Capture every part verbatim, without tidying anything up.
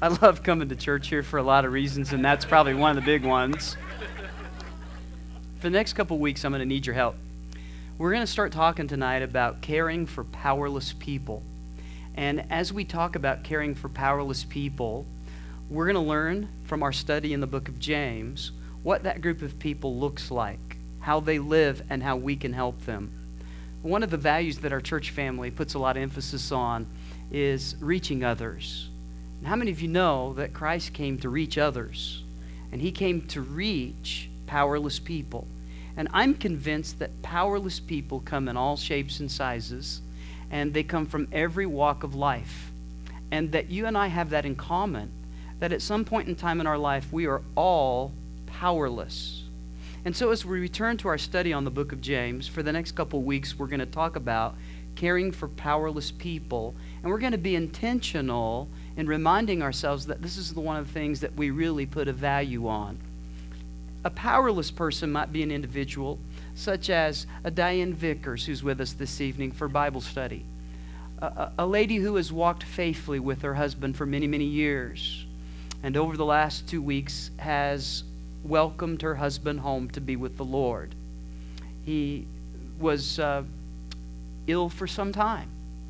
I love coming to church here for a lot of reasons, and that's probably one of the big ones. For the next couple weeks, I'm going to need your help. We're going to start talking tonight about caring for powerless people. And as we talk about caring for powerless people, we're going to learn from our study in the book of James what that group of people looks like, how they live, and how we can help them. One of the values that our church family puts a lot of emphasis on is reaching others. And how many of you know that Christ came to reach others? And he came to reach powerless people. And I'm convinced that powerless people come in all shapes and sizes, and they come from every walk of life. And that you and I have that in common, that at some point in time in our life, we are all powerless. And so as we return to our study on the book of James, for the next couple of weeks, we're going to talk about caring for powerless people, and we're going to be intentional in reminding ourselves that this is the one of the things that we really put a value on. A powerless person might be an individual such as a Diane Vickers, who's with us this evening for Bible study. A, a, a lady who has walked faithfully with her husband for many, many years, and over the last two weeks has welcomed her husband home to be with the Lord. He was uh, ill for some time.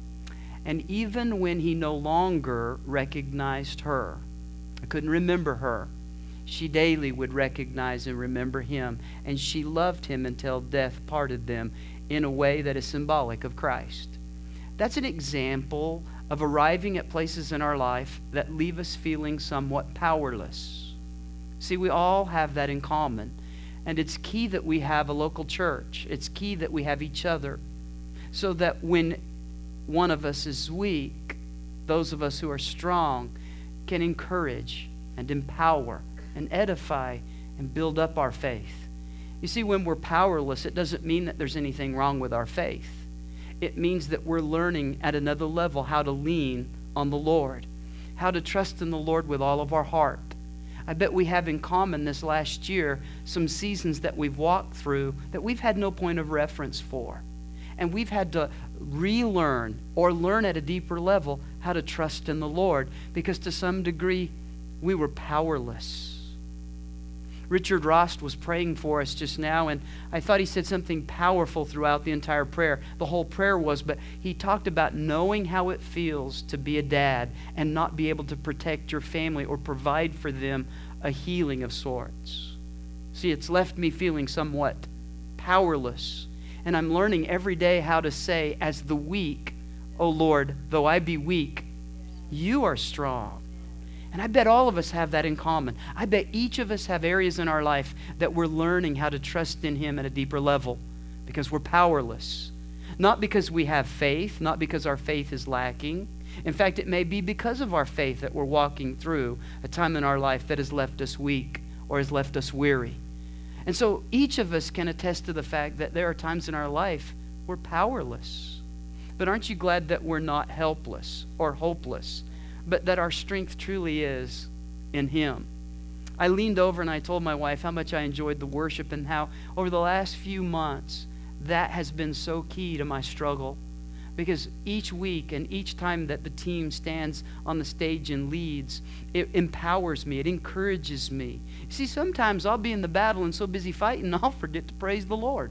And even when he no longer recognized her, I couldn't remember her, she daily would recognize and remember him. And she loved him until death parted them in a way that is symbolic of Christ. That's an example of arriving at places in our life that leave us feeling somewhat powerless. See, we all have that in common. And it's key that we have a local church. It's key that we have each other, so that when one of us is weak, those of us who are strong can encourage and empower and edify and build up our faith. You see, when we're powerless, it doesn't mean that there's anything wrong with our faith. It means that we're learning at another level how to lean on the Lord, how to trust in the Lord with all of our heart. I bet we have in common this last year some seasons that we've walked through that we've had no point of reference for. And we've had to relearn or learn at a deeper level how to trust in the Lord, because to some degree we were powerless. Richard Rost was praying for us just now, and I thought he said something powerful throughout the entire prayer. The whole prayer was, but he talked about knowing how it feels to be a dad and not be able to protect your family or provide for them a healing of sorts. See, it's left me feeling somewhat powerless. And I'm learning every day how to say, as the weak, "O Lord, though I be weak, you are strong." And I bet all of us have that in common. I bet each of us have areas in our life that we're learning how to trust in him at a deeper level, because we're powerless. Not because we have faith, not because our faith is lacking. In fact, it may be because of our faith that we're walking through a time in our life that has left us weak or has left us weary. And so each of us can attest to the fact that there are times in our life we're powerless. But aren't you glad that we're not helpless or hopeless, but that our strength truly is in him? I leaned over and I told my wife how much I enjoyed the worship, and how over the last few months that has been so key to my struggle. Because each week and each time that the team stands on the stage and leads, it empowers me, it encourages me. You see, sometimes I'll be in the battle and so busy fighting, I'll forget to praise the Lord.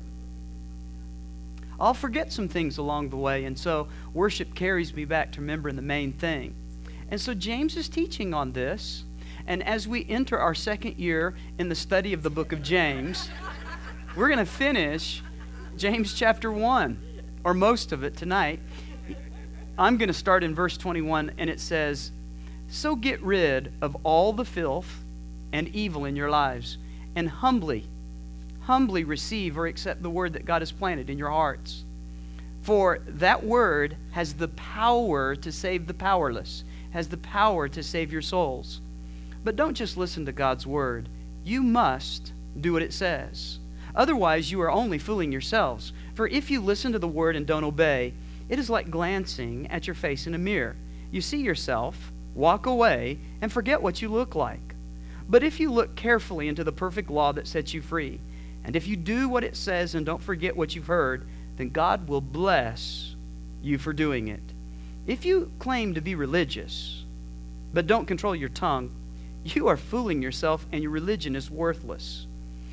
I'll forget some things along the way, and so worship carries me back to remembering the main thing. And so James is teaching on this, and as we enter our second year in the study of the book of James, we're going to finish James chapter one. Or most of it tonight. I'm going to start in verse twenty-one, and it says, "So get rid of all the filth and evil in your lives, and humbly, humbly receive or accept the word that God has planted in your hearts. For that word has the power to save the powerless, has the power to save your souls. But don't just listen to God's word. You must do what it says. Otherwise, you are only fooling yourselves. For if you listen to the word and don't obey, it is like glancing at your face in a mirror. You see yourself, walk away, and forget what you look like. But if you look carefully into the perfect law that sets you free, and if you do what it says and don't forget what you've heard, then God will bless you for doing it. If you claim to be religious but don't control your tongue, you are fooling yourself and your religion is worthless.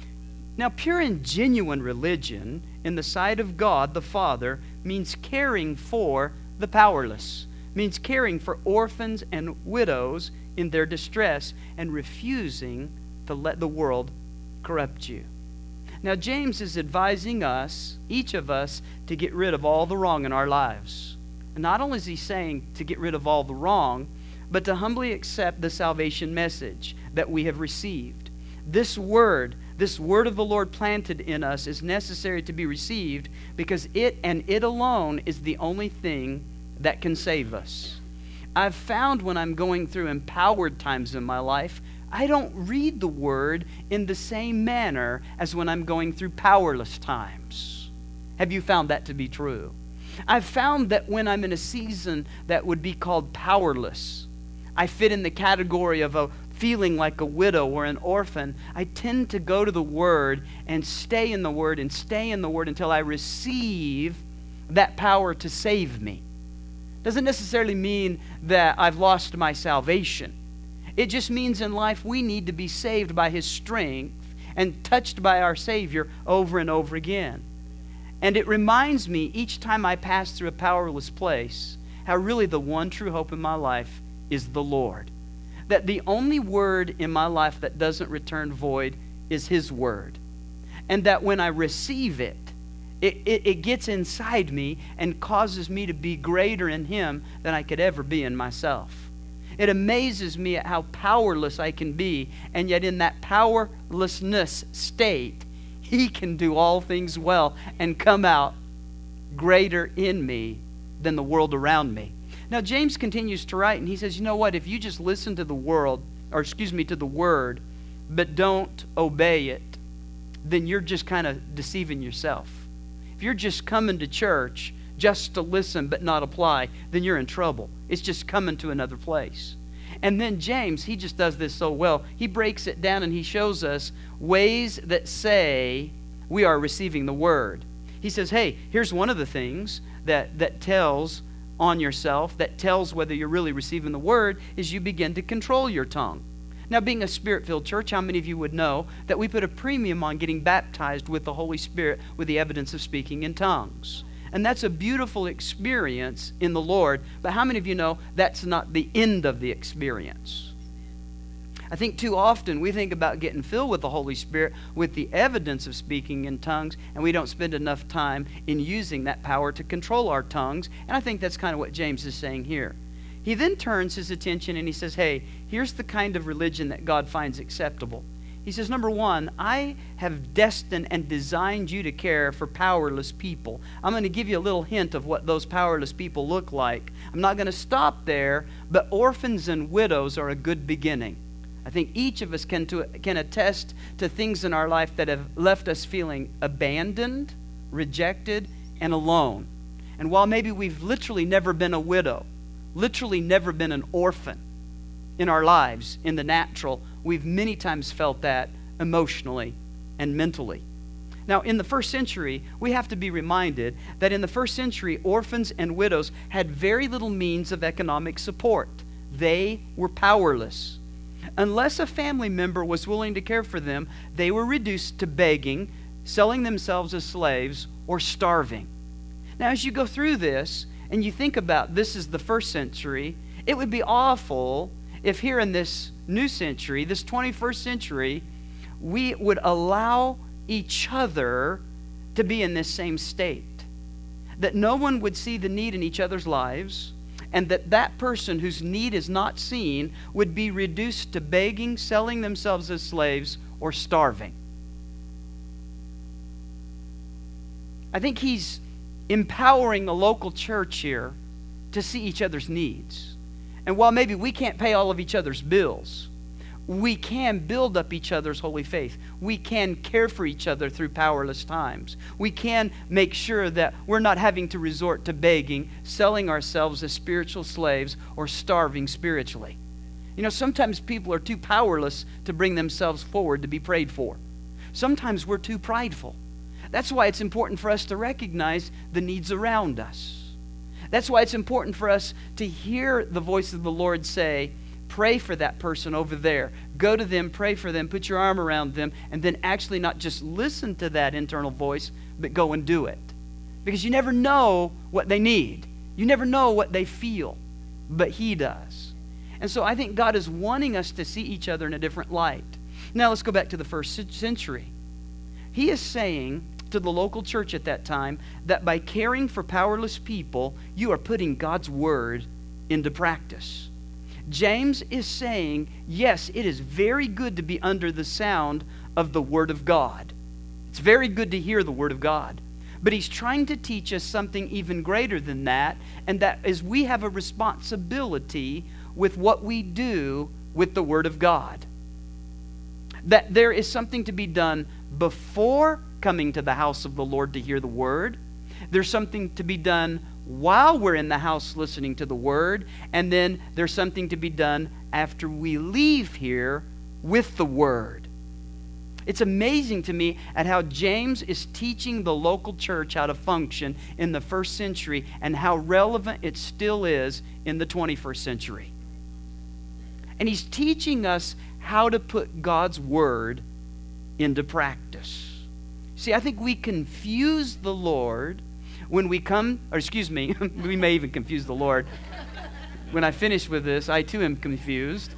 Now, pure and genuine religion in the sight of God the Father means caring for the powerless, means caring for orphans and widows in their distress and refusing to let the world corrupt you. Now, James is advising us, each of us, to get rid of all the wrong in our lives. And not only is he saying to get rid of all the wrong, but to humbly accept the salvation message that we have received. This word, this word of the Lord planted in us is necessary to be received because it and it alone is the only thing that can save us. I've found when I'm going through empowered times in my life, I don't read the word in the same manner as when I'm going through powerless times. Have you found that to be true? I've found that when I'm in a season that would be called powerless, I fit in the category of a feeling like a widow or an orphan. I tend to go to the Word and stay in the Word and stay in the Word until I receive that power to save me. Doesn't necessarily mean that I've lost my salvation. It just means in life we need to be saved by His strength and touched by our Savior over and over again. And it reminds me each time I pass through a powerless place how really the one true hope in my life is the Lord. That the only word in my life that doesn't return void is His word. And that when I receive it, it, it, it gets inside me and causes me to be greater in Him than I could ever be in myself. It amazes me at how powerless I can be, and yet in that powerlessness state, He can do all things well and come out greater in me than the world around me. Now, James continues to write, and he says, you know what? If you just listen to the world, or excuse me, to the word, but don't obey it, then you're just kind of deceiving yourself. If you're just coming to church just to listen but not apply, then you're in trouble. It's just coming to another place. And then James, he just does this so well. He breaks it down and he shows us ways that say we are receiving the word. He says, hey, here's one of the things that, that tells on yourself, that tells whether you're really receiving the word, is you begin to control your tongue. Now, being a Spirit-filled church, how many of you would know that we put a premium on getting baptized with the Holy Spirit with the evidence of speaking in tongues? And that's a beautiful experience in the Lord, but how many of you know that's not the end of the experience? I think too often we think about getting filled with the Holy Spirit with the evidence of speaking in tongues, and we don't spend enough time in using that power to control our tongues, and I think that's kind of what James is saying here. He then turns his attention and he says, hey, here's the kind of religion that God finds acceptable. He says, number one, I have destined and designed you to care for powerless people. I'm going to give you a little hint of what those powerless people look like. I'm not going to stop there, but orphans and widows are a good beginning. I think each of us can, to, can attest to things in our life that have left us feeling abandoned, rejected, and alone. And while maybe we've literally never been a widow, literally never been an orphan in our lives, in the natural, we've many times felt that emotionally and mentally. Now, in the first century, we have to be reminded that in the first century, orphans and widows had very little means of economic support. They were powerless. Unless a family member was willing to care for them, they were reduced to begging, selling themselves as slaves, or starving. Now, as you go through this, and you think about this is the first century, it would be awful if here in this new century, this twenty-first century, we would allow each other to be in this same state. That no one would see the need in each other's lives, and that that person whose need is not seen would be reduced to begging, selling themselves as slaves, or starving. I think he's empowering the local church here to see each other's needs. And while maybe we can't pay all of each other's bills, we can build up each other's holy faith. We can care for each other through powerless times. We can make sure that we're not having to resort to begging, selling ourselves as spiritual slaves, or starving spiritually. You know, sometimes people are too powerless to bring themselves forward to be prayed for. Sometimes we're too prideful. That's why it's important for us to recognize the needs around us. That's why it's important for us to hear the voice of the Lord say, pray for that person over there. Go to them, pray for them, put your arm around them, and then actually not just listen to that internal voice, but go and do it. Because you never know what they need. You never know what they feel, but He does. And so I think God is wanting us to see each other in a different light. Now let's go back to the first century. He is saying to the local church at that time that by caring for powerless people, you are putting God's word into practice. James is saying, yes, it is very good to be under the sound of the Word of God. It's very good to hear the Word of God. But he's trying to teach us something even greater than that, and that is we have a responsibility with what we do with the Word of God. That there is something to be done before coming to the house of the Lord to hear the Word. There's something to be done while we're in the house listening to the Word, and then there's something to be done after we leave here with the Word. It's amazing to me at how James is teaching the local church how to function in the first century and how relevant it still is in the twenty-first century. And he's teaching us how to put God's Word into practice. See, I think we confuse the Lord when we come, or excuse me, we may even confuse the Lord. When I finish with this, I too am confused.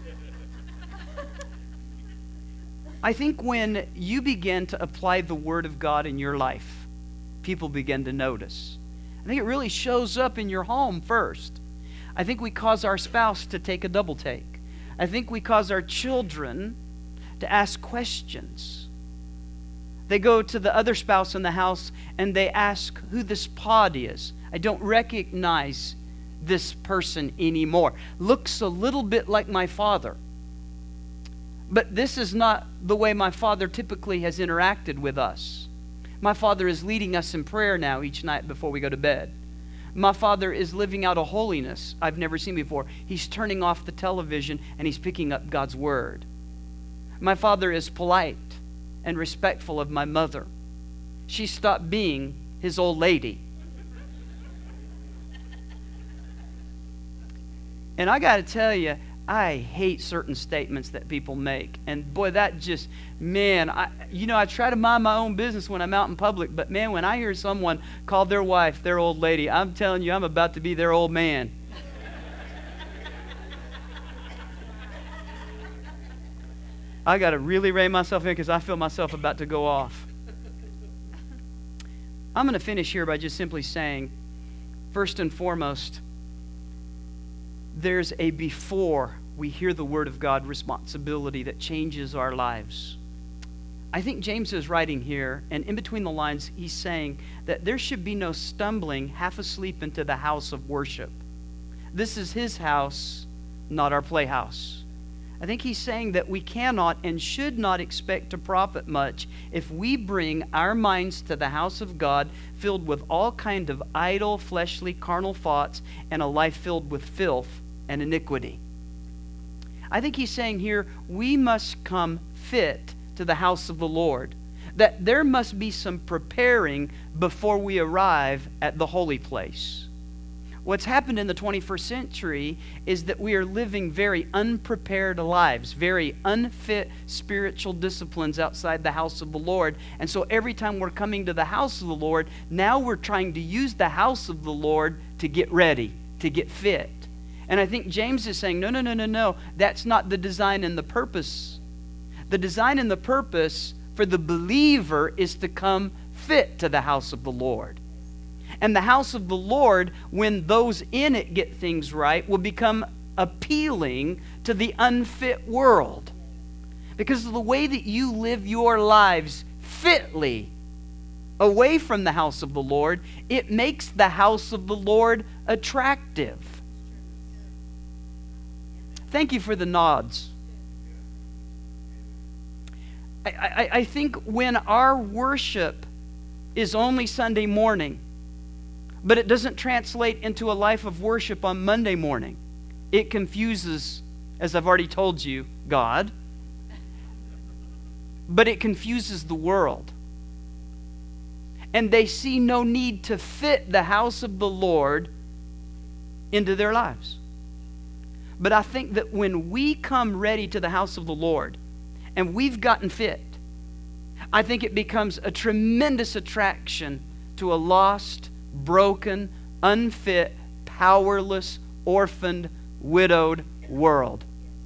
I think when you begin to apply the Word of God in your life, people begin to notice. I think it really shows up in your home first. I think we cause our spouse to take a double take. I think we cause our children to ask questions. They go to the other spouse in the house and they ask who this pod is. I don't recognize this person anymore. Looks a little bit like my father. But this is not the way my father typically has interacted with us. My father is leading us in prayer now each night before we go to bed. My father is living out a holiness I've never seen before. He's turning off the television and he's picking up God's Word. My father is polite and respectful of my mother. She stopped being his old lady. And I got to tell you, I hate certain statements that people make. And boy, that just, man, I, you know, I try to mind my own business when I'm out in public. But man, when I hear someone call their wife their old lady, I'm telling you, I'm about to be their old man. I got to really rein myself in because I feel myself about to go off. I'm going to finish here by just simply saying, first and foremost, there's a before we hear the Word of God responsibility that changes our lives. I think James is writing here, and in between the lines, he's saying that there should be no stumbling half asleep into the house of worship. This is his house, not our playhouse. I think he's saying that we cannot and should not expect to profit much if we bring our minds to the house of God filled with all kind of idle, fleshly, carnal thoughts and a life filled with filth and iniquity. I think he's saying here we must come fit to the house of the Lord. That there must be some preparing before we arrive at the holy place. What's happened in the twenty-first century is that we are living very unprepared lives, very unfit spiritual disciplines outside the house of the Lord. And so every time we're coming to the house of the Lord, now we're trying to use the house of the Lord to get ready, to get fit. And I think James is saying, no, no, no, no, no. That's not the design and the purpose. The design and the purpose for the believer is to come fit to the house of the Lord. And the house of the Lord, when those in it get things right, will become appealing to the unfit world. Because of the way that you live your lives fitly away from the house of the Lord, it makes the house of the Lord attractive. Thank you for the nods. I, I, I think when our worship is only Sunday morning, but it doesn't translate into a life of worship on Monday morning, it confuses, as I've already told you, God, but it confuses the world. And they see no need to fit the house of the Lord into their lives. But I think that when we come ready to the house of the Lord and we've gotten fit, I think it becomes a tremendous attraction to a lost, broken, unfit, powerless, orphaned, widowed world.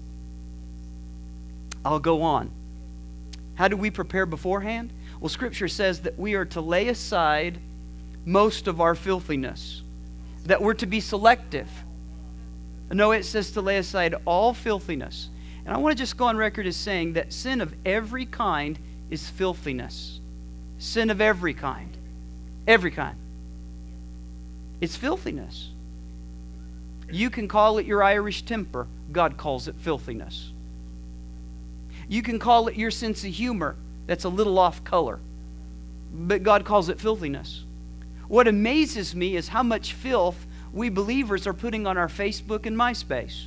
I'll go on. How do we prepare beforehand? Well, Scripture says that we are to lay aside most of our filthiness, that we're to be selective. No, it says to lay aside all filthiness. And I want to just go on record as saying that sin of every kind is filthiness. Sin of every kind. Every kind. It's filthiness. You can call it your Irish temper. God calls it filthiness. You can call it your sense of humor that's a little off color. But God calls it filthiness. What amazes me is how much filth we believers are putting on our Facebook and MySpace.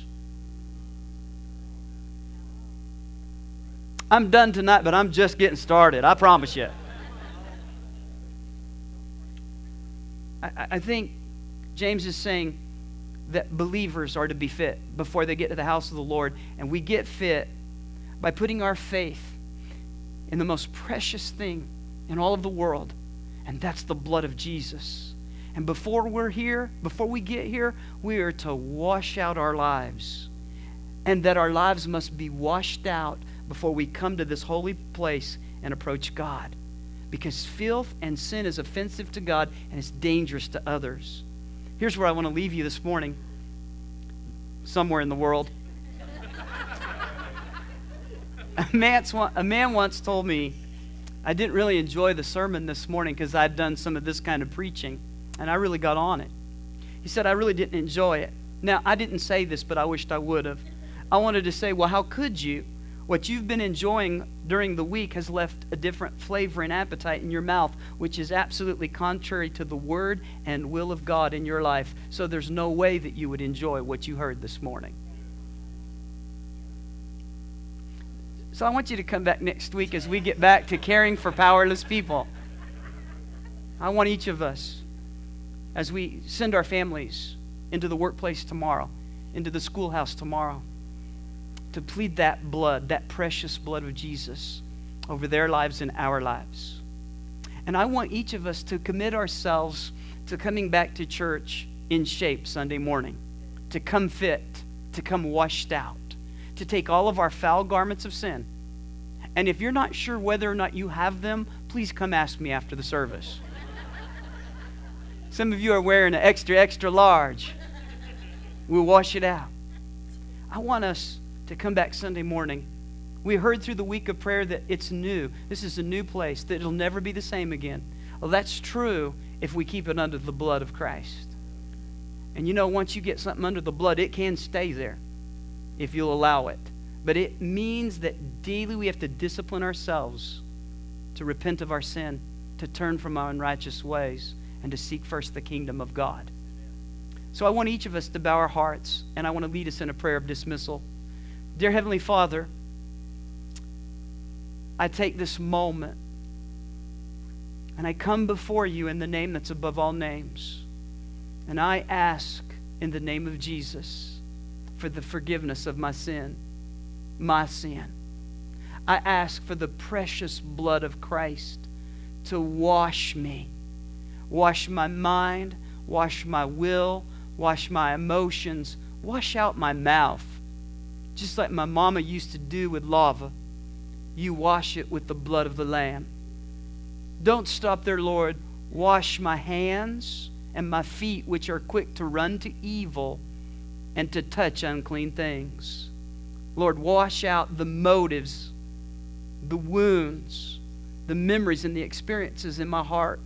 I'm done tonight, but I'm just getting started. I promise you. I, I think James is saying that believers are to be fit before they get to the house of the Lord. And we get fit by putting our faith in the most precious thing in all of the world. And that's the blood of Jesus. And before we're here, before we get here, we are to wash out our lives. And that our lives must be washed out before we come to this holy place and approach God. Because filth and sin is offensive to God and it's dangerous to others. Here's where I want to leave you this morning. Somewhere in the world. A, man's, a man once told me I didn't really enjoy the sermon this morning because I'd done some of this kind of preaching. And I really got on it. He said, I really didn't enjoy it. Now, I didn't say this, but I wished I would have. I wanted to say, well, how could you? What you've been enjoying during the week has left a different flavor and appetite in your mouth, which is absolutely contrary to the word and will of God in your life. So there's no way that you would enjoy what you heard this morning. So I want you to come back next week as we get back to caring for powerless people. I want each of us, as we send our families into the workplace tomorrow, into the schoolhouse tomorrow, to plead that blood, that precious blood of Jesus over their lives and our lives. And I want each of us to commit ourselves to coming back to church in shape Sunday morning, to come fit, to come washed out, to take all of our foul garments of sin. And if you're not sure whether or not you have them, please come ask me after the service. Some of you are wearing an extra, extra large. We'll wash it out. I want us to come back Sunday morning. We heard through the week of prayer that it's new. This is a new place, that it'll never be the same again. Well, that's true if we keep it under the blood of Christ. And you know, once you get something under the blood, it can stay there if you'll allow it. But it means that daily we have to discipline ourselves to repent of our sin, to turn from our unrighteous ways, and to seek first the kingdom of God. So I want each of us to bow our hearts, and I want to lead us in a prayer of dismissal. Dear Heavenly Father, I take this moment and I come before you in the name that's above all names. And I ask in the name of Jesus for the forgiveness of my sin, my sin. I ask for the precious blood of Christ to wash me. Wash my mind, wash my will, wash my emotions, wash out my mouth. Just like my mama used to do with lava, you wash it with the blood of the Lamb. Don't stop there, Lord. Wash my hands and my feet, which are quick to run to evil and to touch unclean things. Lord, wash out the motives, the wounds, the memories and the experiences in my heart,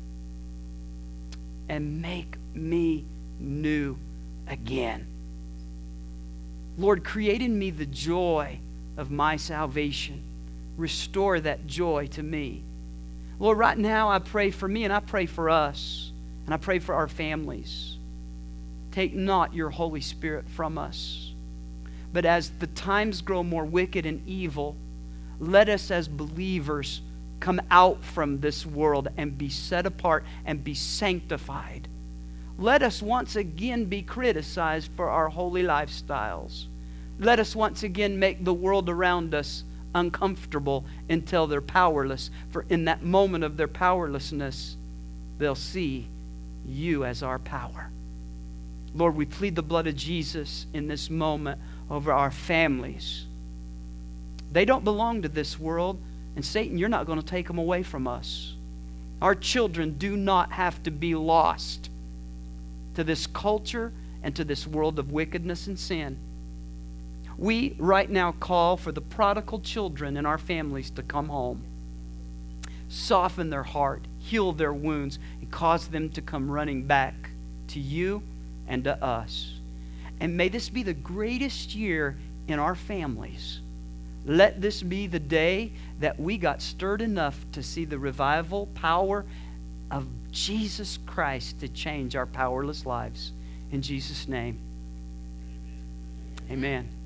and make me new again. Lord, create in me the joy of my salvation. Restore that joy to me. Lord, right now I pray for me and I pray for us and I pray for our families. Take not your Holy Spirit from us. But as the times grow more wicked and evil, let us as believers come out from this world and be set apart and be sanctified. Let us once again be criticized for our holy lifestyles. Let us once again make the world around us uncomfortable until they're powerless. For in that moment of their powerlessness, they'll see you as our power. Lord, we plead the blood of Jesus in this moment over our families. They don't belong to this world, and Satan, you're not going to take them away from us. Our children do not have to be lost to this culture and to this world of wickedness and sin. We right now call for the prodigal children in our families to come home. Soften their heart, heal their wounds, and cause them to come running back to you and to us. And may this be the greatest year in our families. Let this be the day that we got stirred enough to see the revival power of Jesus Christ to change our powerless lives. In Jesus' name, amen.